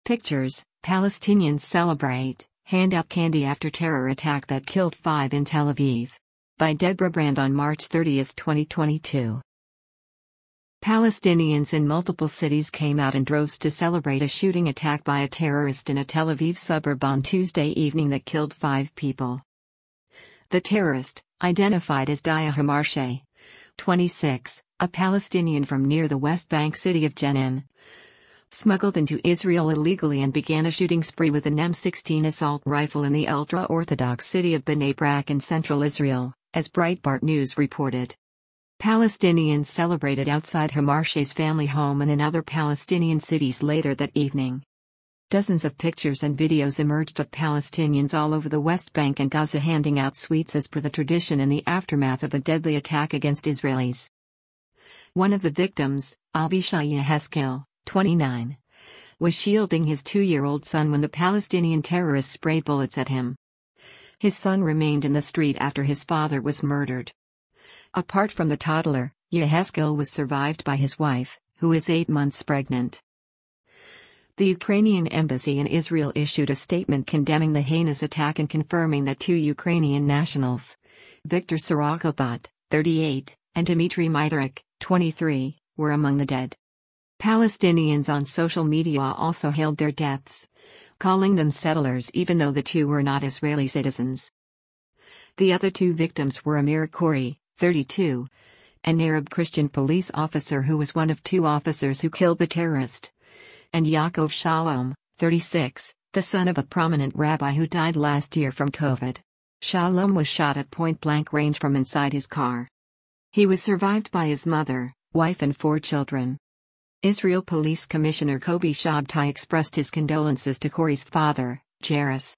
Pictures, Palestinians celebrate, hand out candy after terror attack that killed 5 in Tel Aviv. By Deborah Brand on March 30, 2022. Palestinians in multiple cities came out in droves to celebrate a shooting attack by a terrorist in a Tel Aviv suburb on Tuesday evening that killed 5 people. The terrorist, identified as Dia Hamarsheh, 26, a Palestinian from near the West Bank city of Jenin, smuggled into Israel illegally and began a shooting spree with an M16 assault rifle in the ultra-Orthodox city of Bnei Brak in central Israel, as Breitbart News reported. Palestinians celebrated outside Hamarsheh's family home and in other Palestinian cities later that evening. Dozens of pictures and videos emerged of Palestinians all over the West Bank and Gaza handing out sweets as per the tradition in the aftermath of a deadly attack against Israelis. One of the victims, Avishai Yeheskel, 29, was shielding his 2-year-old son when the Palestinian terrorists sprayed bullets at him. His son remained in the street after his father was murdered. Apart from the toddler, Yeheskel was survived by his wife, who is 8 months pregnant. The Ukrainian embassy in Israel issued a statement condemning the heinous attack and confirming that 2 Ukrainian nationals, Viktor Sorokobot, 38, and Dmitry Mitarik, 23, were among the dead. Palestinians on social media also hailed their deaths, calling them settlers even though the 2 were not Israeli citizens. The other 2 victims were Amir Khoury, 32, an Arab Christian police officer who was one of 2 officers who killed the terrorist, and Yaakov Shalom, 36, the son of a prominent rabbi who died last year from COVID. Shalom was shot at point-blank range from inside his car. He was survived by his mother, wife and 4 children. Israel Police Commissioner Kobi Shabtai expressed his condolences to Khoury's father, Jairus.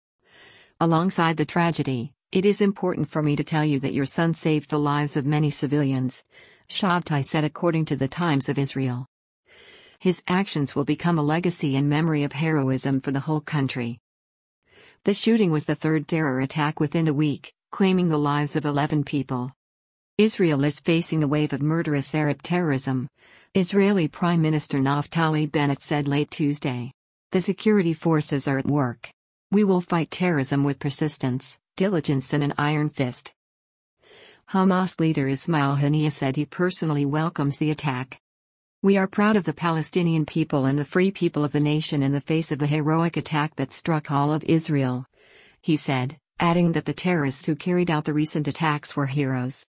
Alongside the tragedy, "It is important for me to tell you that your son saved the lives of many civilians," Shabtai said according to the Times of Israel. His actions will become a legacy and memory of heroism for the whole country. The shooting was the 3rd terror attack within a week, claiming the lives of 11 people. Israel is facing a wave of murderous Arab terrorism, Israeli Prime Minister Naftali Bennett said late Tuesday. The security forces are at work. We will fight terrorism with persistence, diligence and an iron fist. Hamas leader Ismail Haniyeh said he personally welcomes the attack. "We are proud of the Palestinian people and the free people of the nation in the face of the heroic attack that struck all of Israel," he said, adding that the terrorists who carried out the recent attacks were heroes.